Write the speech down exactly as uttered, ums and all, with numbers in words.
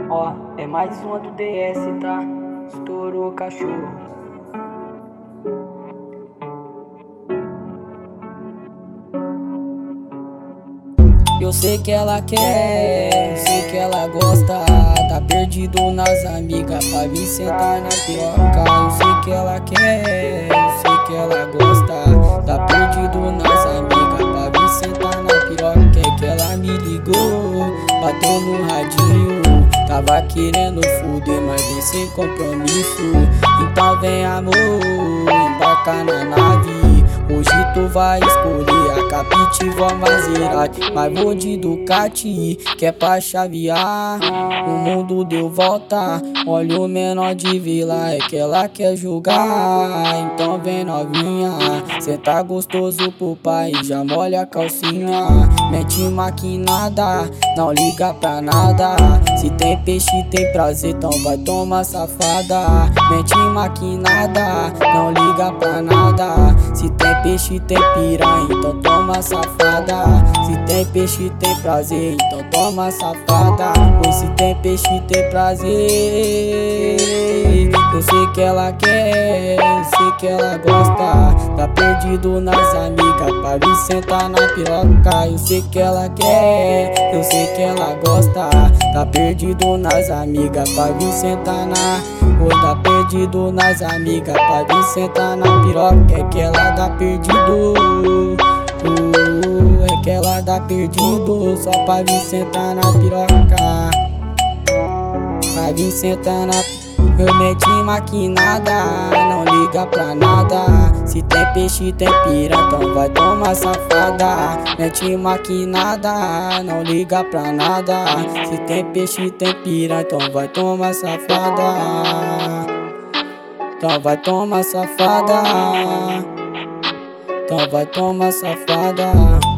Ó, é mais uma do D S, tá? Estourou cachorro. Eu sei que ela quer, eu sei que ela gosta. Tá perdido nas amigas pra vir sentar na piroca. Eu sei que ela quer, eu sei que ela gosta. Tá perdido nas amigas pra vir sentar na piroca. É que ela me ligou, bateu no radinho. Tava querendo fuder, mas vem sem compromisso. Então vem amor, embarca na nave. Hoje tu vai escolher a Captiva Maserati, mas vou de Ducati, que é pra chavear. O mundo deu volta, olha o menor de vila, é que ela quer julgar. Então vem novinha, cê tá gostoso pro pai, já molha a calcinha. Mete maquinada, não liga pra nada. Se tem peixe tem prazer, então vai tomar safada. Mete maquinada, não liga pra nada. Se tem peixe tem piranha, então toma safada. Se tem peixe tem prazer, então toma safada. Pois se tem peixe tem prazer. Eu sei que ela quer, eu sei que ela gosta. Tá perdido nas amigas pra vir sentar na piroca. Eu sei que ela quer, eu sei que ela gosta. Tá perdido nas amigas pra vir sentar na. Oi, tá perdido nas amigas pra vir sentar na piroca. É que ela dá perdido, uh, é que ela dá perdido só pra vir sentar na piroca. Pra vir sentar na. Eu meti maquinada, não liga pra nada. Se tem peixe tem pira, então vai tomar safada. Mete maquinada, não liga pra nada. Se tem peixe tem pira, então vai tomar safada. Então vai tomar safada. Então vai tomar safada.